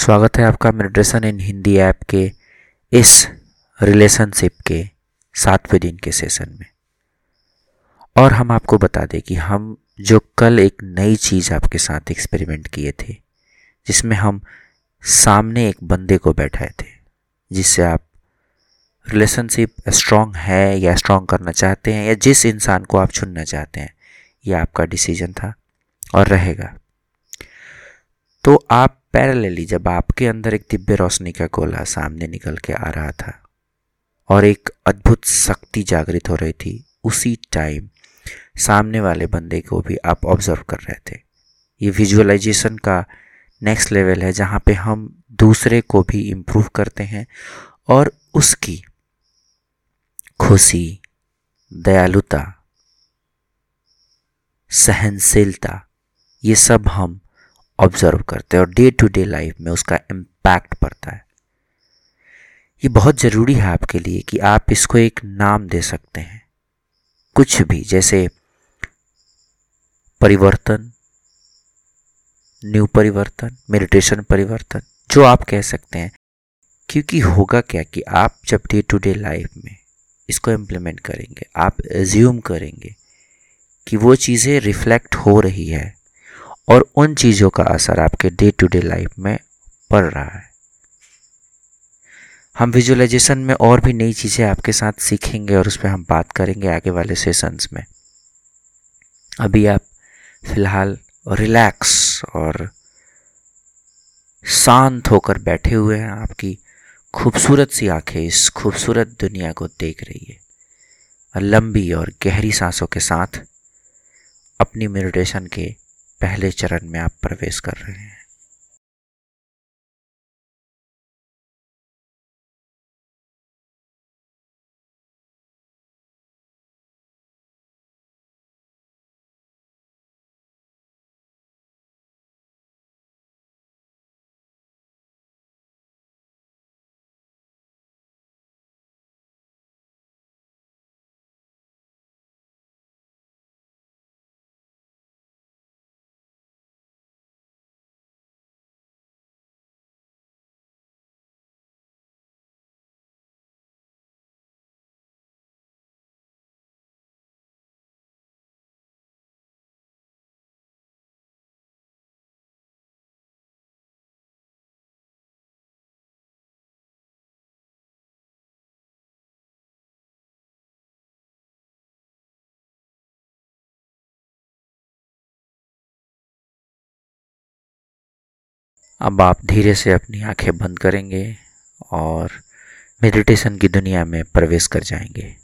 स्वागत है आपका मेडिटेशन इन हिंदी ऐप के इस रिलेशनशिप के 7वें दिन के सेशन में। और हम आपको बता दें कि हम जो कल एक नई चीज़ आपके साथ एक्सपेरिमेंट किए थे, जिसमें हम सामने एक बंदे को बैठाए थे जिससे आप रिलेशनशिप स्ट्रांग है या स्ट्रांग करना चाहते हैं या जिस इंसान को आप चुनना चाहते हैं, यह आपका डिसीजन था और रहेगा। तो आप पैरेलली जब आपके अंदर एक दिव्य रोशनी का गोला सामने निकल के आ रहा था और एक अद्भुत शक्ति जागृत हो रही थी, उसी टाइम सामने वाले बंदे को भी आप ऑब्जर्व कर रहे थे। ये विजुअलाइजेशन का नेक्स्ट लेवल है जहाँ पे हम दूसरे को भी इम्प्रूव करते हैं और उसकी खुशी, दयालुता, सहनशीलता, ये सब हम ऑब्जर्व करते हैं और डे टू डे लाइफ में उसका इम्पैक्ट पड़ता है। ये बहुत ज़रूरी है आपके लिए कि आप इसको एक नाम दे सकते हैं, कुछ भी, जैसे परिवर्तन, न्यू परिवर्तन, मेडिटेशन परिवर्तन, जो आप कह सकते हैं। क्योंकि होगा क्या कि आप जब डे टू डे लाइफ में इसको इम्प्लीमेंट करेंगे, आप एज्यूम करेंगे कि वो चीज़ें रिफ्लेक्ट हो रही है और उन चीज़ों का असर आपके डे टू डे लाइफ में पड़ रहा है। हम विजुअलाइजेशन में और भी नई चीज़ें आपके साथ सीखेंगे और उस पर हम बात करेंगे आगे वाले सेशंस में। अभी आप फिलहाल रिलैक्स और शांत होकर बैठे हुए हैं। आपकी खूबसूरत सी आंखें इस खूबसूरत दुनिया को देख रही है और लंबी और गहरी सांसों के साथ अपनी मेडिटेशन के पहले चरण में आप प्रवेश कर रहे हैं। अब आप धीरे से अपनी आंखें बंद करेंगे और मेडिटेशन की दुनिया में प्रवेश कर जाएंगे।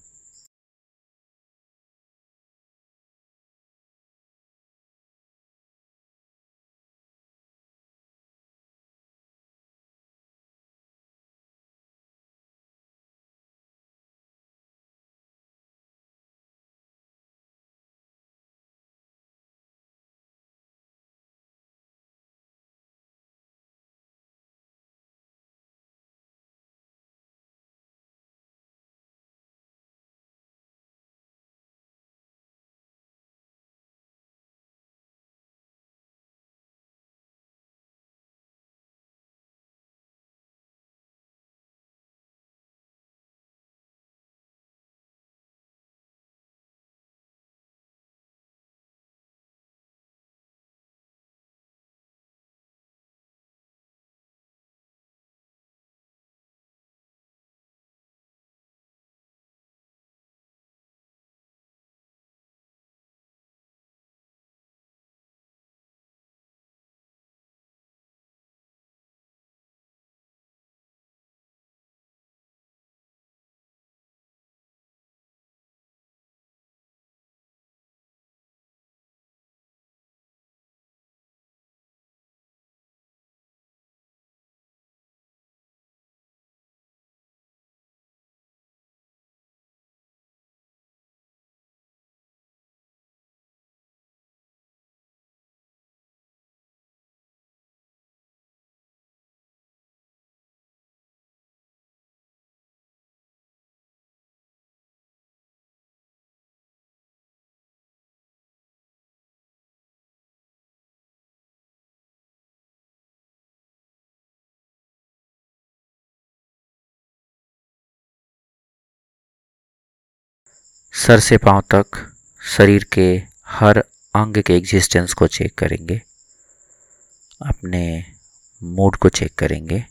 सर से पांव तक शरीर के हर अंग के एग्जिस्टेंस को चेक करेंगे, अपने मूड को चेक करेंगे।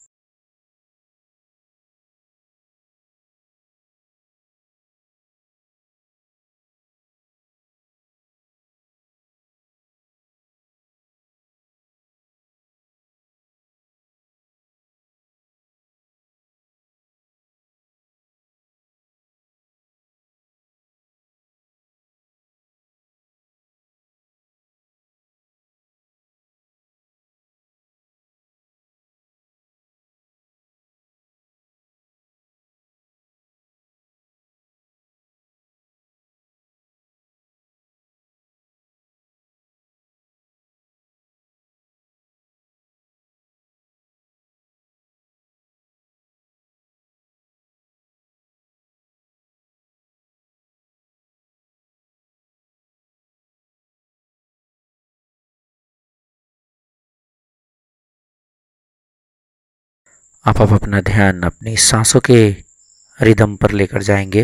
आप अब अपना ध्यान अपनी सांसों के रिदम पर लेकर जाएंगे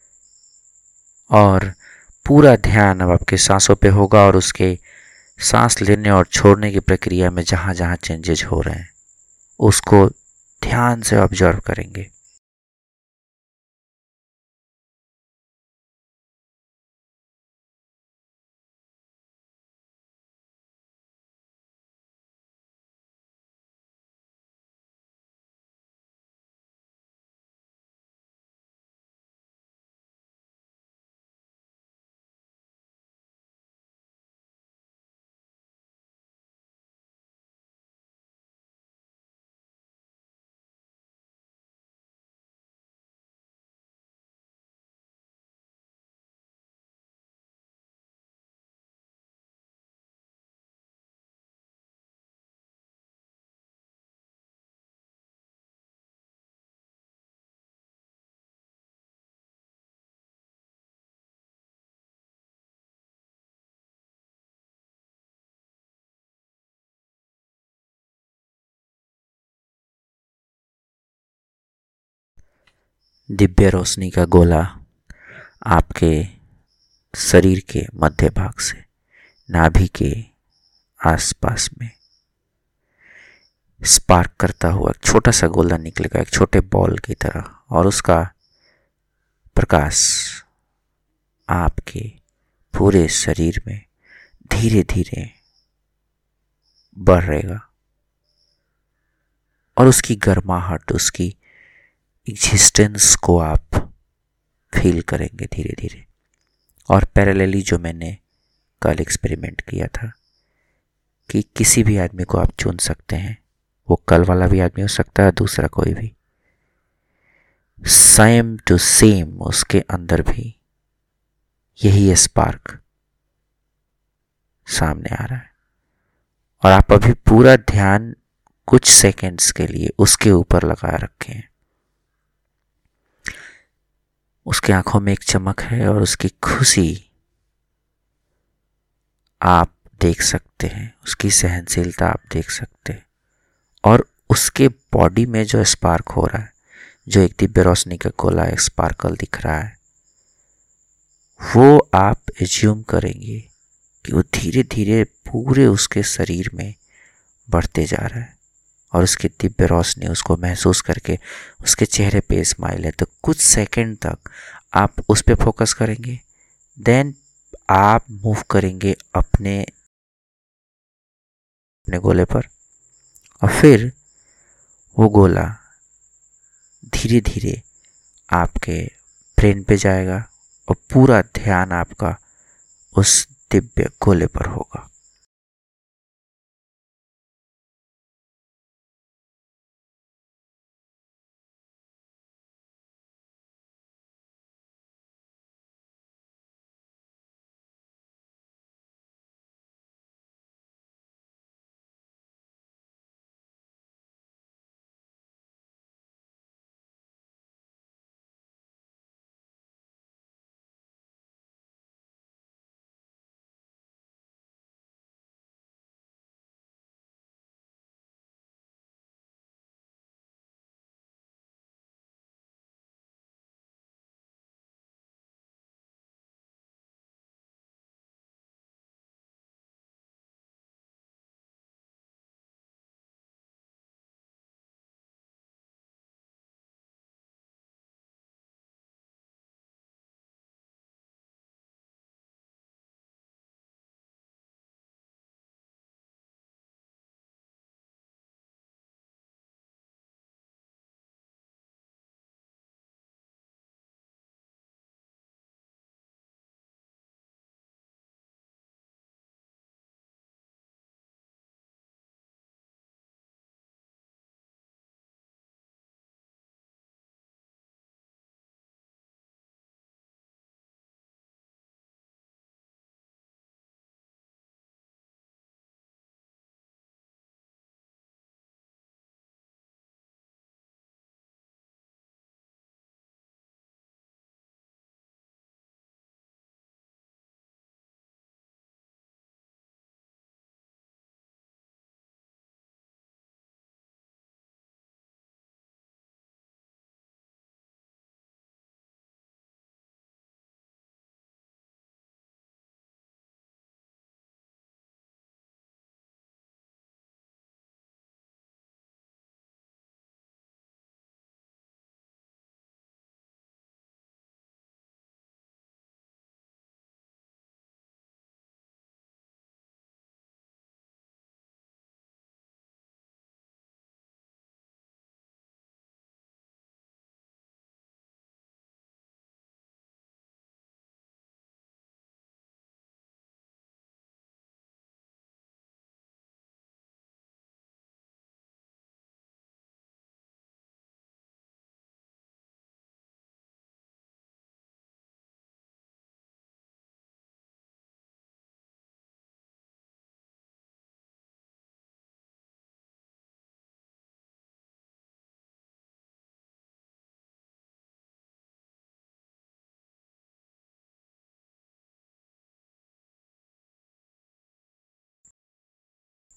और पूरा ध्यान अब आपके सांसों पे होगा और उसके सांस लेने और छोड़ने की प्रक्रिया में जहाँ जहाँ चेंजेज हो रहे हैं उसको ध्यान से ऑब्जर्व करेंगे। दिव्य रोशनी का गोला आपके शरीर के मध्य भाग से नाभि के आसपास में स्पार्क करता हुआ एक छोटा सा गोला निकलेगा, एक छोटे बॉल की तरह, और उसका प्रकाश आपके पूरे शरीर में धीरे धीरे बढ़ेगा और उसकी गर्माहट, उसकी एग्जिस्टेंस को आप फील करेंगे धीरे धीरे। और पैरेलली जो मैंने कल एक्सपेरिमेंट किया था कि किसी भी आदमी को आप चुन सकते हैं, वो कल वाला भी आदमी हो सकता है, दूसरा कोई भी, सेम टू सेम उसके अंदर भी यही स्पार्क सामने आ रहा है। और आप अभी पूरा ध्यान कुछ सेकंड्स के लिए उसके ऊपर लगा रखे हैं। उसके आंखों में एक चमक है और उसकी खुशी आप देख सकते हैं, उसकी सहनशीलता आप देख सकते हैं, और उसके बॉडी में जो स्पार्क हो रहा है, जो एक दिव्य रोशनी का गोला एक स्पार्कल दिख रहा है, वो आप एज्यूम करेंगे कि वो धीरे धीरे पूरे उसके शरीर में बढ़ते जा रहा है और उसकी दिव्य रोशनी उसको महसूस करके उसके चेहरे पे स्माइल है। तो कुछ सेकंड तक आप उस पे फोकस करेंगे, देन आप मूव करेंगे अपने गोले पर, और फिर वो गोला धीरे धीरे आपके ब्रेन पे जाएगा और पूरा ध्यान आपका उस दिव्य गोले पर होगा।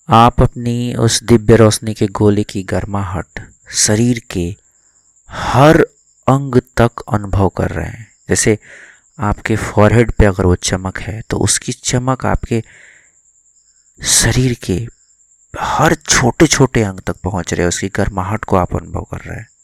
आप अपनी उस दिव्य रोशनी के गोले की गर्माहट शरीर के हर अंग तक अनुभव कर रहे हैं। जैसे आपके फॉरहेड पे अगर वो चमक है तो उसकी चमक आपके शरीर के हर छोटे छोटे अंग तक पहुंच रहे हैं, उसकी गर्माहट को आप अनुभव कर रहे हैं।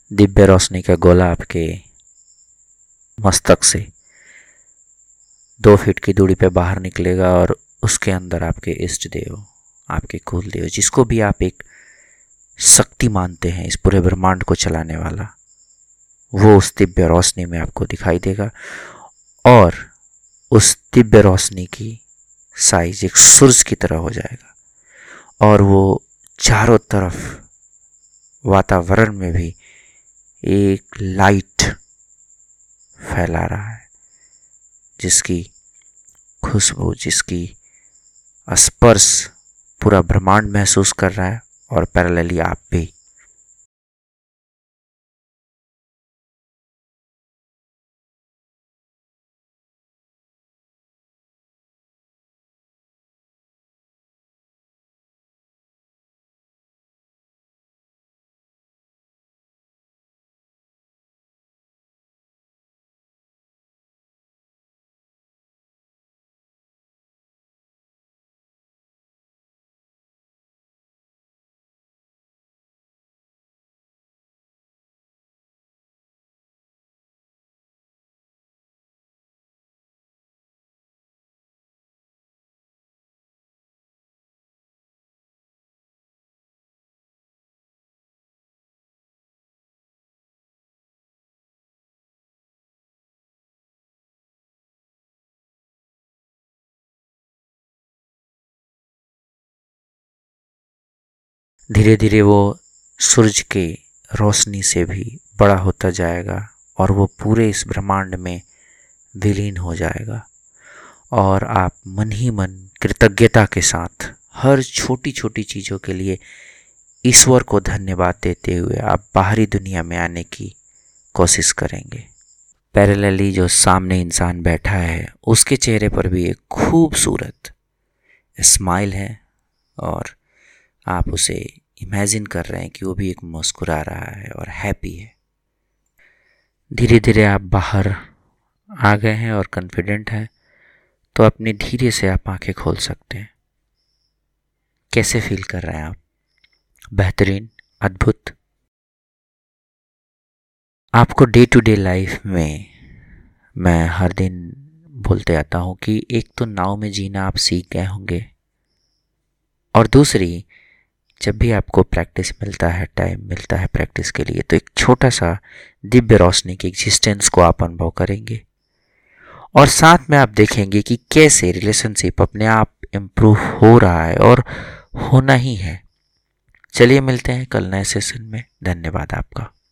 दिव्य रोशनी का गोला आपके मस्तक से 2 फीट की दूरी पे बाहर निकलेगा और उसके अंदर आपके इष्ट देव, आपके कुल देव, जिसको भी आप एक शक्ति मानते हैं इस पूरे ब्रह्मांड को चलाने वाला, वो उस दिव्य रोशनी में आपको दिखाई देगा। और उस दिव्य रोशनी की साइज एक सूरज की तरह हो जाएगा और वो चारों तरफ वातावरण में भी एक लाइट फैला रहा है, जिसकी खुशबू, जिसकी स्पर्श पूरा ब्रह्मांड महसूस कर रहा है और पैरेलली आप भी। धीरे धीरे वो सूरज के रोशनी से भी बड़ा होता जाएगा और वो पूरे इस ब्रह्मांड में विलीन हो जाएगा। और आप मन ही मन कृतज्ञता के साथ हर छोटी छोटी चीज़ों के लिए ईश्वर को धन्यवाद देते हुए आप बाहरी दुनिया में आने की कोशिश करेंगे। पैरेलली जो सामने इंसान बैठा है उसके चेहरे पर भी एक खूबसूरत स्माइल है और आप उसे इमेजिन कर रहे हैं कि वो भी एक मुस्कुरा रहा है और हैप्पी है। धीरे धीरे आप बाहर आ गए हैं और कॉन्फिडेंट हैं, तो अपनी धीरे से आप आंखें खोल सकते हैं। कैसे फील कर रहे हैं आप? बेहतरीन, अद्भुत। आपको डे टू डे लाइफ में मैं हर दिन बोलते आता हूँ कि एक तो नाव में जीना आप सीख गए होंगे, और दूसरी, जब भी आपको प्रैक्टिस मिलता है, टाइम मिलता है प्रैक्टिस के लिए, तो एक छोटा सा दिव्य रोशनी की एग्जिस्टेंस को आप अनुभव करेंगे और साथ में आप देखेंगे कि कैसे रिलेशनशिप अपने आप इम्प्रूव हो रहा है और होना ही है। चलिए मिलते हैं कल नए सेशन में। धन्यवाद आपका।